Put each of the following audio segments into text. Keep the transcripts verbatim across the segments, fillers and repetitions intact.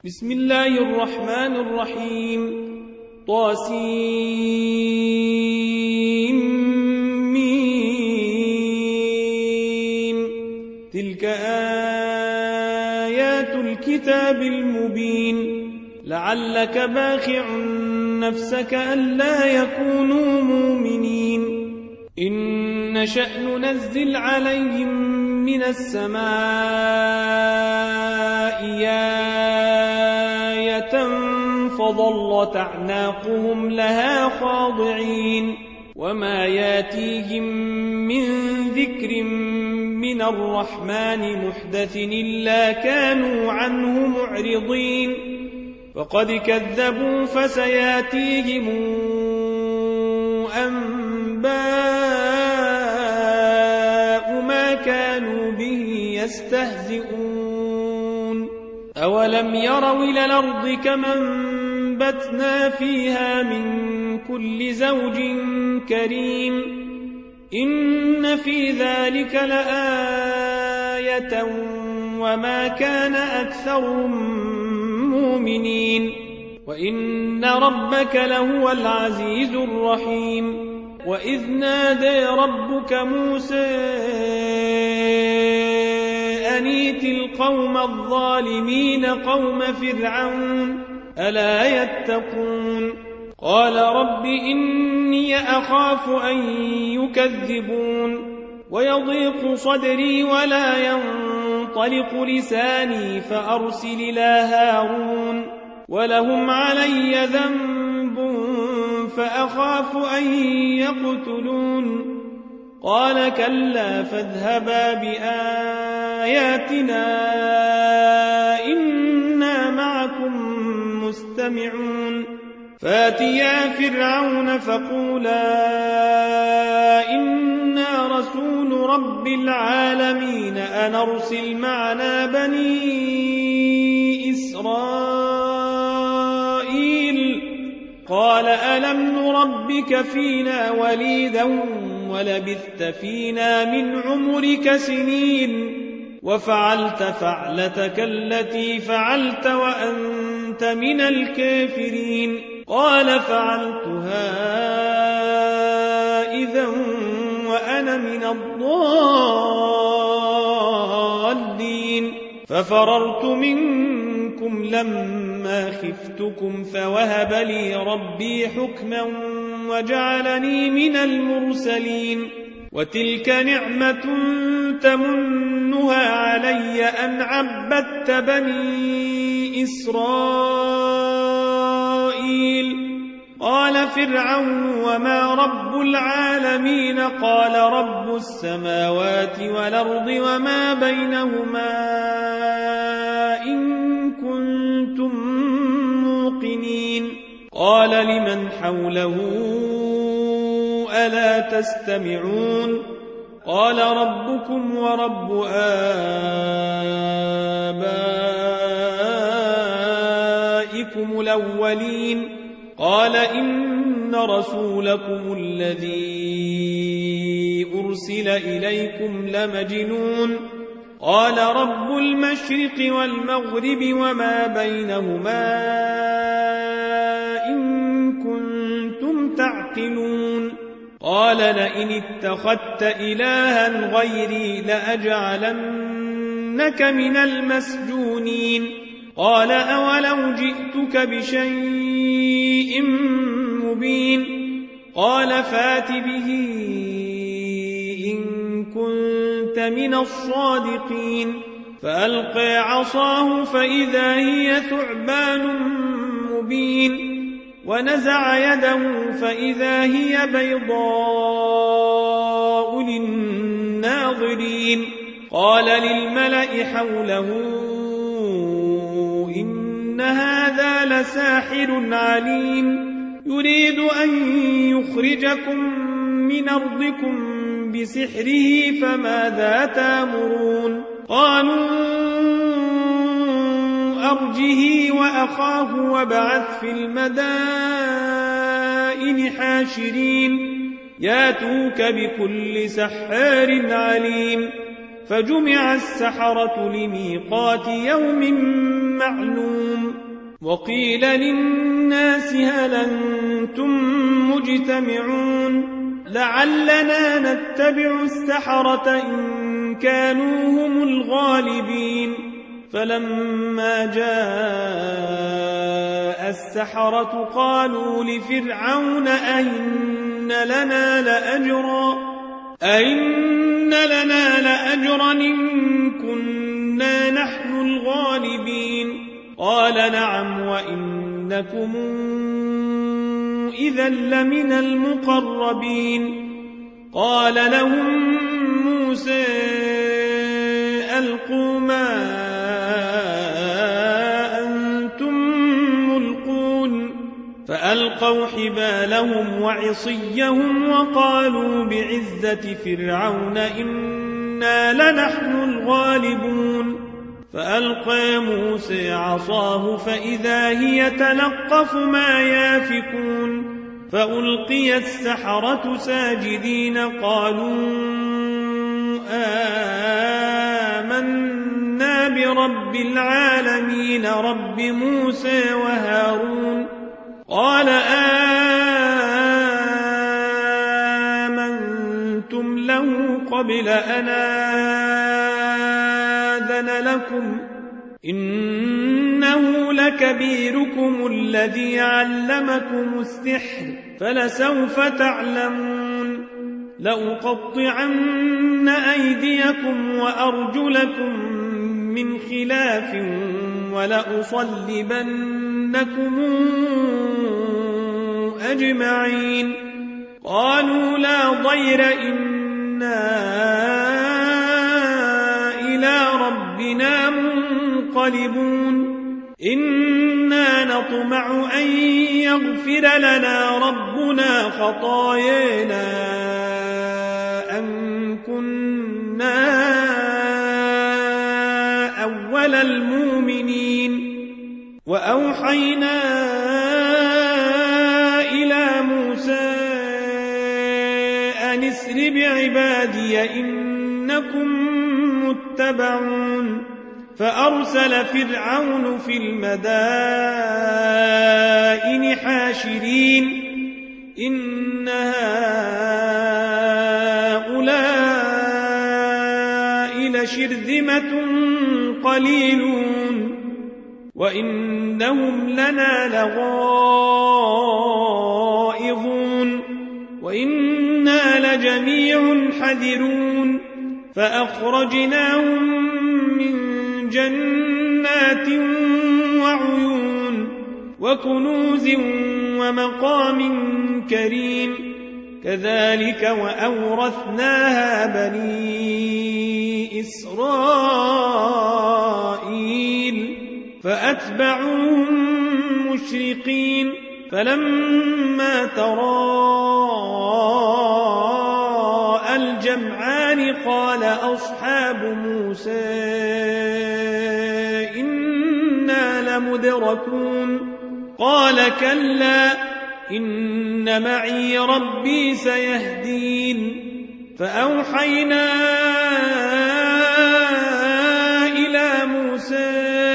بسم الله الرحمن الرحيم. طاسيم ميم. تلك آيات الكتاب المبين. لعلك باخع نفسك ألا يكونوا مؤمنين. إن نشأ ننزل عليهم من السماء آية فظلت أعناقهم لها خاضعين وما ياتيهم من ذكر من الرحمن محدث إلا كانوا عنه معرضين. فقد كذبوا فسياتيهم أنباء ما كانوا به يستهزئون. أولم يروا إلى الأرض كما أنبتنا فيها من كل زوج كريم إن في ذلك لآية وما كان أكثرهم مؤمنين وإن ربك لهو العزيز الرحيم. وإذ نادى ربك موسى أن ائت القوم الظالمين قوم فرعون ألا يتقون. قال رب إني أخاف أن يكذبون ويضيق صدري ولا ينطلق لساني فأرسل إلى هارون ولهم علي ذنب فأخاف أن يقتلون. قال كلا فاذهبا بآياتنا إنا معكم مستمعون. فاتيا فرعون فقولا إنا رسول رب العالمين أن أرسل معنا بني إسرائيل. قال ألم نربك فينا وليدا ولبثت فينا من عمرك سنين وفعلت فعلتك التي فعلت وأنت من الكافرين. قال فعلتها إذا وأنا من الضالين. ففررت منكم لما خفتكم فوهب لي ربي حكما وجعلني من المرسلين. وتلك نعمة تمنها علي أن عبدت بني إسرائيل. قال فرعون وما رب العالمين؟ قال رب السماوات والأرض وما بينهما إن كنتم موقنين. قال لمن حوله ألا تستمعون؟ قال ربكم ورب آبائكم الأولين. قال إن رسولكم الذي أرسل إليكم لمجنون. قال رب المشرق والمغرب وما بينهما إن كنتم تعقلون. قال لئن اتخذت إلها غيري لأجعلنك من المسجونين. قال أولو جئتك بشيء مبين؟ قال فات به إن كنت من الصادقين. فألقى عصاه فإذا هي ثعبان مبين ونزع يده فإذا هي بيضاء للناظرين. قال للملأ حوله إن هذا لساحر عليم يريد أن يخرجكم من أرضكم بسحره فماذا تأمرون؟ قالوا أرجه وأخاه وابعث في المدائن حاشرين ياتوك بكل سحار عليم. فجمع السحرة لميقات يوم معلوم وقيل للناس هل أنتم مجتمعون لعلنا نتبع السحرة إن كانوا هم الغالبين فلما جاء السحرة قالوا لفرعون أئن لنا لأجرا أئن لنا لأجرا إن كنا نحن الغالبين قال نعم وإنكم إذا لمن المقربين قال لهم موسى ألقوا ما أنتم ملقون فألقوا حبالهم وعصيهم وقالوا بعزة فرعون إنا لنحن الغالبون فألقى موسى عصاه فإذا هي تلقف ما يافكون فألقي السحرة ساجدين قالوا آمنا برب العالمين رب موسى وهارون قال آمنتم له قبل أن آذن لكم إنه لكبيركم الذي علمكم السحر فلسوف تعلمون لأقطعن أيديكم وأرجلكم من خلاف ولأصلبنكم أجمعين قالوا لا ضير إنا إلى ربنا منقلبون إنا نطمع أن يغفر لنا ربنا خطايانا أن كنا أول المؤمنين وأوحينا إلى موسى أن اسر بعبادي إنكم متبعون فأرسل فرعون في المدائن حاشرين إن هؤلاء لشرذمة قليلون وإنهم لنا لغائظون وإنا لجميع حذرون فأخرجناهم من جنات وعيون وكنوز ومقام كريم كذلك وأورثناها بني إسرائيل فأتبعوهم مشرقين فلما تراءى الجمعان قال أصحاب موسى إنا لمدركون قال كلا إن معي ربي سيهدين فأوحينا إلى موسى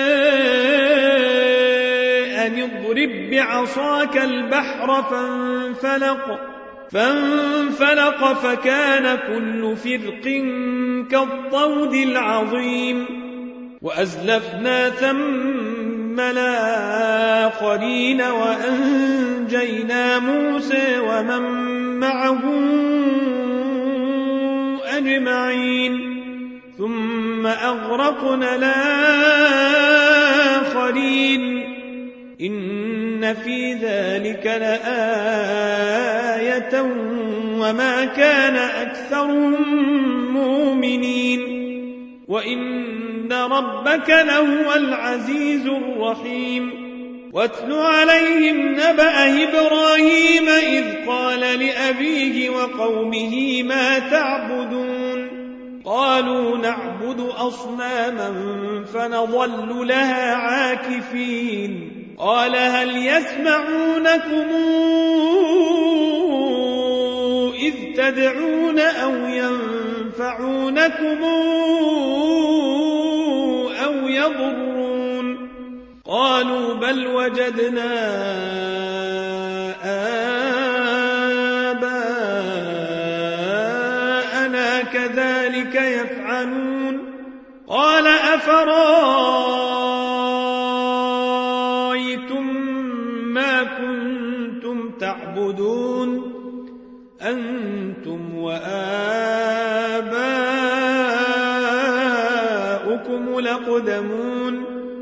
أن اضرب بعصاك البحر فانفلق فانفلق فكان كل فرق كالطود العظيم وأزلفنا ثم الآخرين وأنجينا موسى ومن معه أجمعين ثم أغرقنا الآخرين إن في ذلك لآية وما كان أكثرهم مؤمنين وإن ربك لهو العزيز الرحيم واتل عليهم نبأ إبراهيم إذ قال لأبيه وقومه ما تعبدون قالوا نعبد أصناما فنظل لها عاكفين قال هل يسمعونكم إذ تدعون أو ينفعونكم أو يضرون قالوا بل وجدنا آباءنا كذلك يفعلون قال أفرأيتم ما كنتم تعبدون أنتم وآباؤكم الأقدمون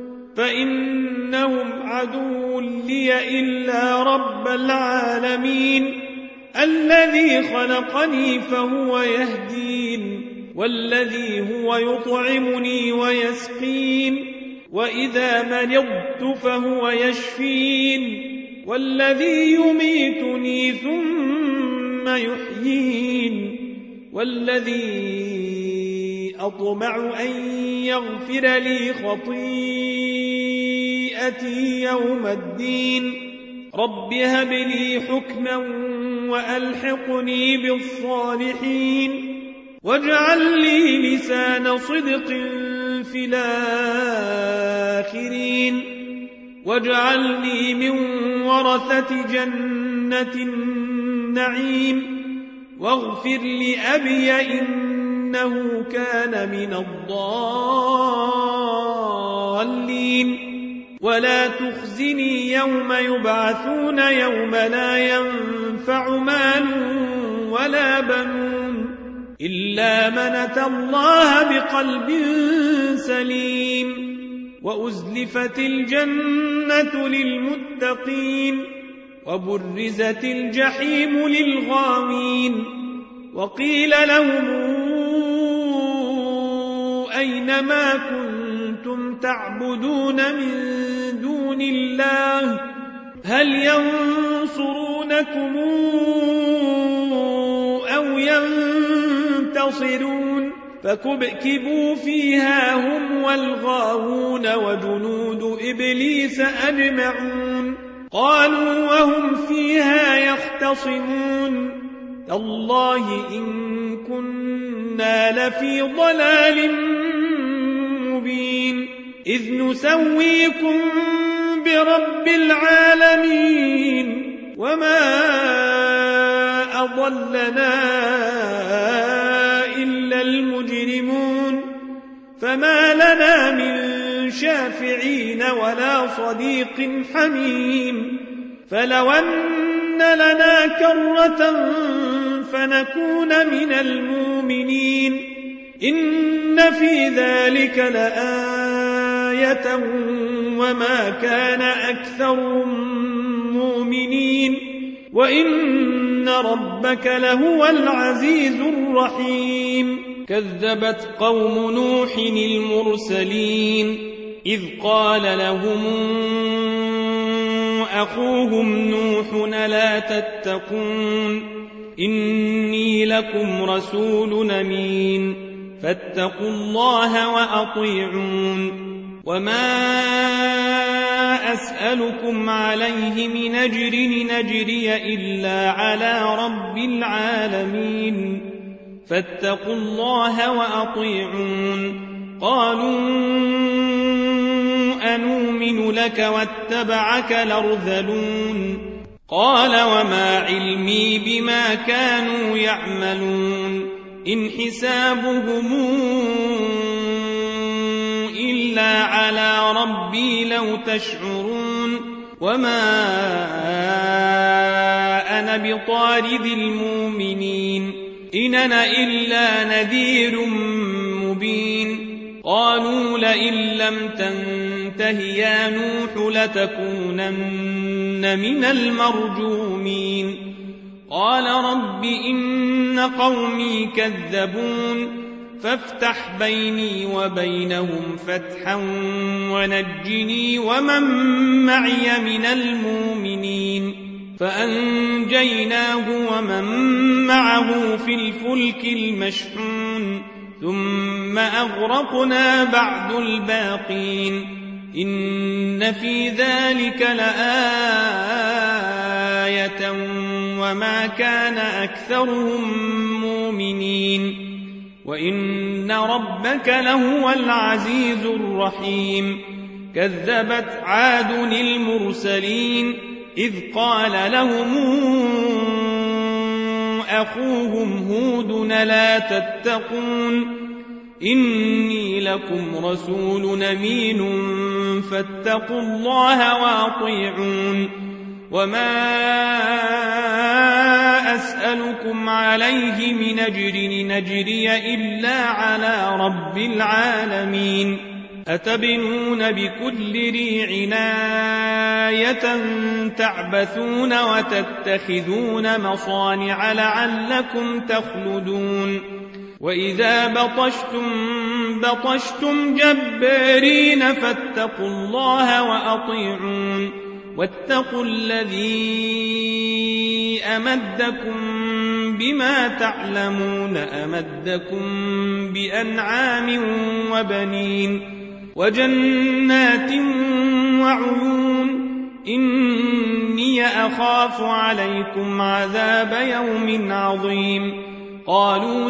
فإنهم عدو لي إلا رب العالمين الذي خلقني فهو يهدين والذي هو يطعمني ويسقين وإذا مرضت فهو يشفين والذي يميتني ثم يحيين والذي أطمع أن يغفر لي خطيئتي يوم الدين رب هب لي حكما وألحقني بالصالحين واجعل لي لسان صدق في الآخرين واجعلني من ورثة جنة النعيم واغفر لأبي إنه كان من الضالين ولا تخزني يوم يبعثون يوم لا ينفع مال ولا بنون إلا من أتى الله بقلب سليم وأزلفت الجنة للمتقين وبرزت الجحيم للغاوين وقيل لهم أين ما كنتم تعبدون من دون الله هل ينصرونكم أو ينتصرون فكبكبوا فيها هم والغاوون وجنود إبليس أجمعون قالوا وهم فيها يختصمون تالله إن كنا لفي ضلال مبين إذ نسويكم برب العالمين وما أضلنا إلا المجرمون فما لنا من شافعين ولا صديق حميم فلو أن لنا كرة فنكون من المؤمنين إن في ذلك لآية وما كان أكثرهم مؤمنين وإن ربك لهو العزيز الرحيم كذبت قوم نوح المرسلين إذ قال لهم أخوهم نوح لا تتقون إني لكم رسول أمين فاتقوا الله وأطيعون وما أسألكم عليه من أجر نجري إلا على رب العالمين فاتقوا الله وأطيعون قالوا أنؤمن لك واتبعك الأرذلون قال وما علمي بما كانوا يعملون إن حسابهم إلا على ربي لو تشعرون وما أنا بطارد المؤمنين إن أنا إلا نذير مبين قالوا لئن لم تنته يا نوح لتكونن من المرجومين قال رب إن قومي كذبون فافتح بيني وبينهم فتحا ونجني ومن معي من المؤمنين فأنجيناه ومن معه في الفلك المشحون ثم أغرقنا بعد الباقين إن في ذلك لآية وما كان أكثرهم مؤمنين وإن ربك لهو العزيز الرحيم كذبت عاد المرسلين إذ قال لهم أخوهم هود لا تتقون إني لكم رسول أمين فاتقوا الله وأطيعون وما أسألكم عليه من أجر نجري إلا على رب العالمين أتبنون بكل ريع آية تعبثون وتتخذون مصانع لعلكم تخلدون وإذا بطشتم بطشتم جبارين فاتقوا الله وأطيعون واتقوا الذي أمدكم بما تعلمون أمدكم بأنعام وبنين وجنات وعيون إني أخاف عليكم عذاب يوم عظيم قالوا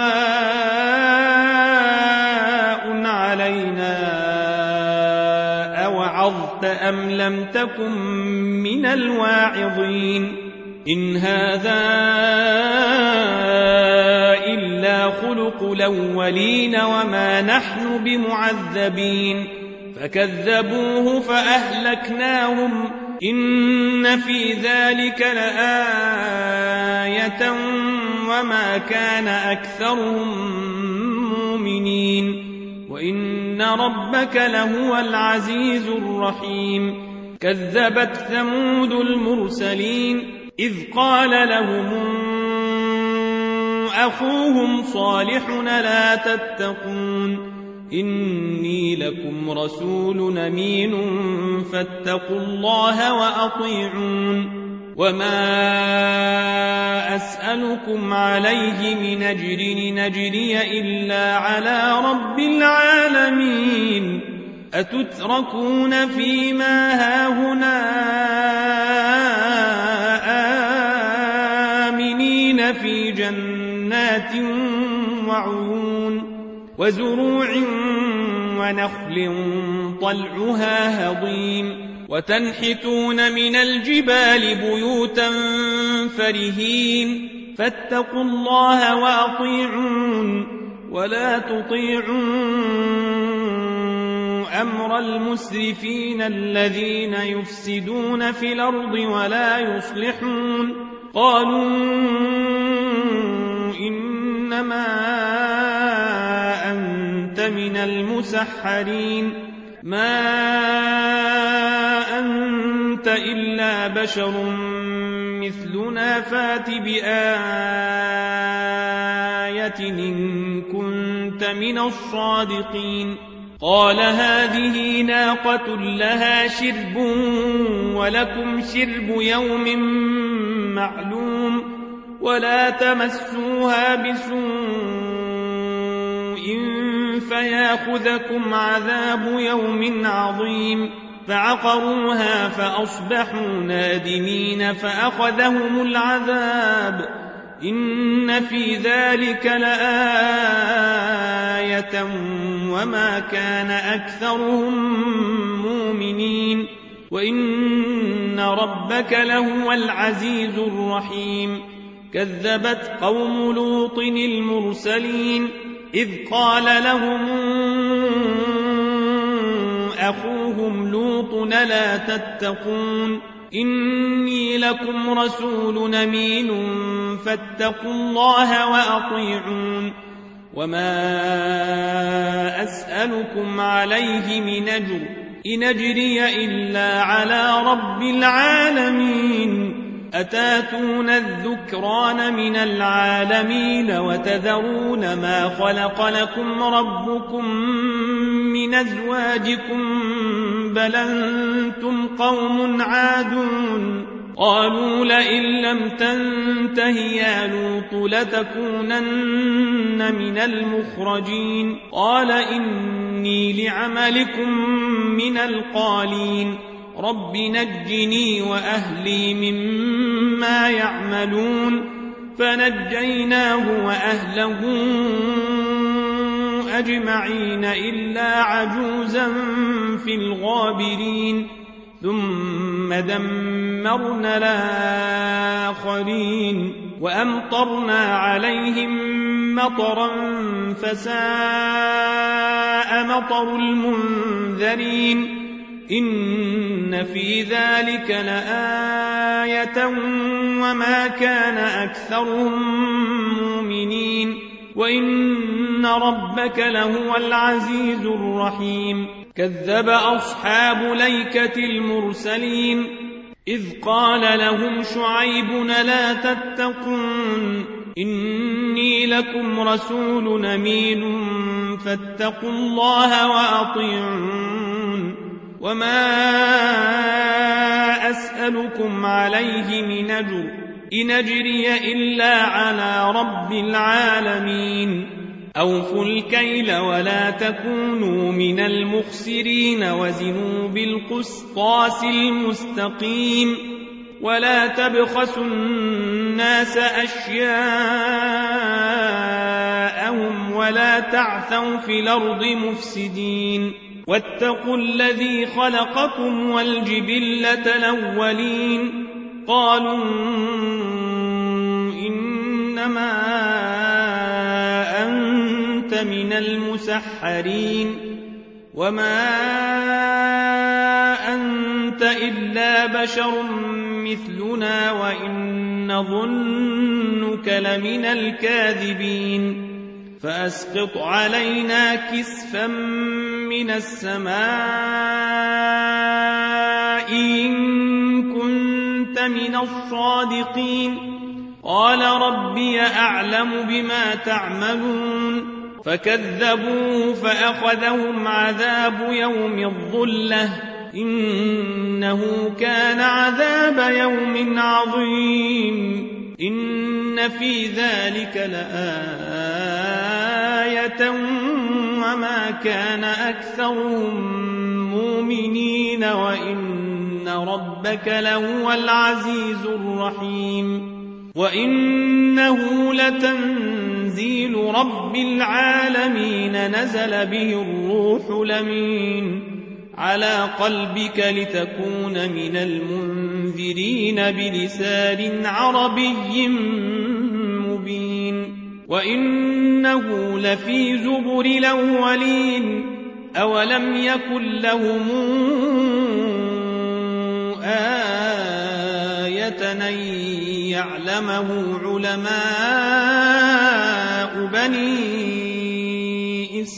سواء علينا أوعظت أم لم تكن من الواعظين إن هذا إلا خلق الأولين وما نحن بمعذبين فكذبوه فأهلكناهم إن في ذلك لآية وما كان أكثرهم مؤمنين وإن ربك لهو العزيز الرحيم كذبت ثمود المرسلين إذ قال لهم أخوهم صالح لا تتقون إني لكم رسول أمين فاتقوا الله وأطيعون وما أسألكم عليه من أجر نجري إلا على رب العالمين أتتركون فيما هاهنا آمنين في جنات وعيون وزروع ونخل طلعها هضيم وتنحتون من الجبال بيوتا فرهين فاتقوا الله وأطيعون ولا تطيعوا أمر المسرفين الذين يفسدون في الأرض ولا يصلحون قالوا إنما أنت من المسحرين ما أنت إلا بشر مثلنا فات بآية إن كنت من الصادقين قال هذه ناقة لها شرب ولكم شرب يوم معلوم ولا تمسوها بسوء فياخذكم عذاب يوم عظيم فعقروها فأصبحوا نادمين فأخذهم العذاب إن في ذلك لآية وما كان أكثرهم مؤمنين وإن ربك لهو العزيز الرحيم كذبت قوم لوط المرسلين إذ قال لهم أخوهم لوط لا تتقون إني لكم رسول أمين فاتقوا الله وأطيعون وما أسألكم عليه من أجر إن أجري إلا على رب العالمين أتاتون الذكران من العالمين وتذرون ما خلق لكم ربكم من أزواجكم بل أنتم قوم عادون قالوا لئن لم تنته يا لوط لتكونن من المخرجين قال إني لعملكم من القالين رب نجني وأهلي مما يعملون فنجيناه وأهله أجمعين إلا عجوزا في الغابرين ثم دمرنا الآخرين وأمطرنا عليهم مطرا فساء مطر المنذرين إن في ذلك لآية وما كان أكثرهم مؤمنين وإن ربك لهو العزيز الرحيم كذب أصحاب الأيكة المرسلين إذ قال لهم شعيب لا تتقون إني لكم رسول أمين فاتقوا الله وأطيعون وما أسألكم عليه من أجر إن أجري إلا على رب العالمين أوفوا الكيل ولا تكونوا من المخسرين وزنوا بالقسطاس المستقيم ولا تبخسوا الناس أشياءهم ولا تعثوا في الأرض مفسدين واتقوا الذي خلقكم والجبلة الأولين قالوا إنما أنت من المسحرين وما أنت إلا بشر مثلنا وإن نظنك لمن الكاذبين فأسقط علينا كسفا من السماء إن كنت من الصادقين قال ربي أعلم بما تعملون فكذبوه فأخذهم عذاب يوم الظلة إنه كان عذاب يوم عظيم إن في ذلك لآية وما كان أكثرهم مؤمنين وإن ربك لهو العزيز الرحيم وإنه لتنزيل رب العالمين نزل به الروح الأمين على قلبك لتكون من المنذرين بلسان عربي مبين وإنه لفي زبر الأولين أولم يكن لهم آية أن يعلمه علماء بني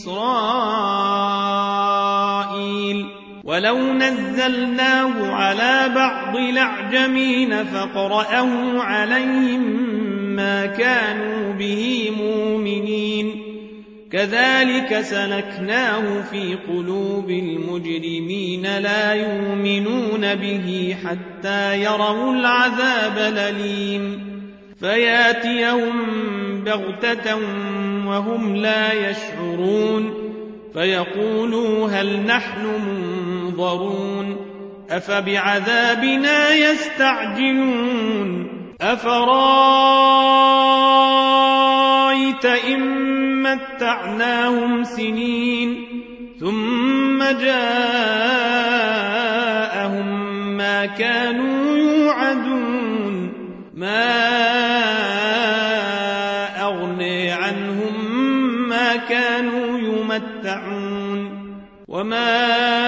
إسرائيل ولو نزلناه على بعض الأعجمين فقرأه عليهم ما كانوا به مؤمنين كذلك سلكناه في قلوب المجرمين لا يؤمنون به حتى يروا العذاب الأليم فياتيهم بغتة وهم لا يشعرون فيقولوا هل نحن منظرون أفبعذابنا يستعجلون أفرايت إن متعناهم سنين ثم جاءهم ما كانوا يوعدون ما أغني عنهم ما كانوا يمتعون وما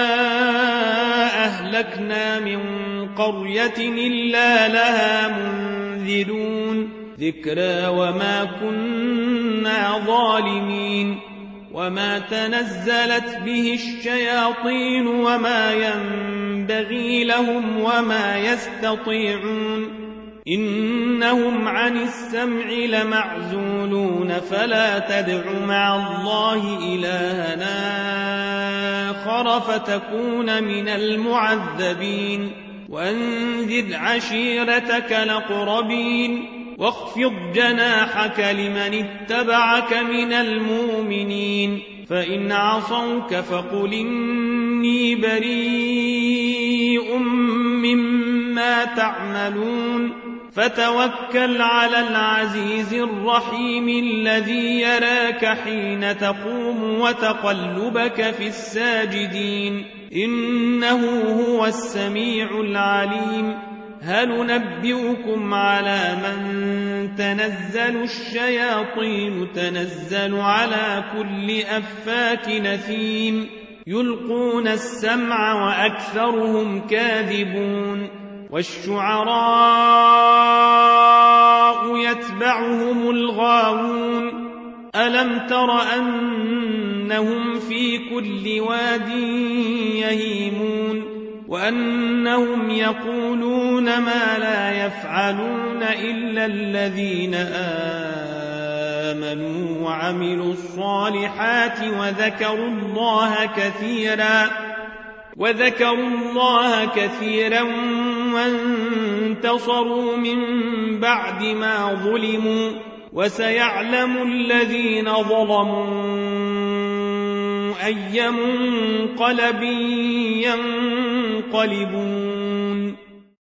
أهلكنا من قرية إلا لها منذرون ذكرى وما كنا ظالمين وما تنزلت به الشياطين وما ينبغي لهم وما يستطيعون إنهم عن السمع لمعزولون فلا تدع مع الله إلهنا آخر فتكون من المعذبين وأنذر عشيرتك الأقربين واخفض جناحك لمن اتبعك من المؤمنين فإن عصوك فقل إني بريء مما تعملون فتوكل على العزيز الرحيم الذي يراك حين تقوم وتقلبك في الساجدين إنه هو السميع العليم هل ننبئكم على من تنزل الشياطين تنزل على كل أفاك نثيم يلقون السمع وأكثرهم كاذبون والشعراء يتبعهم الغاوون ألم تر أنهم في كل واد يهيمون وأنهم يقولون ما لا يفعلون إلا الذين آمنوا وعملوا الصالحات وذكروا الله كثيرا وذكروا الله كثيرا وانتصروا من بعد ما ظلموا وسيعلم الذين ظلموا أي منقلب ينقلبون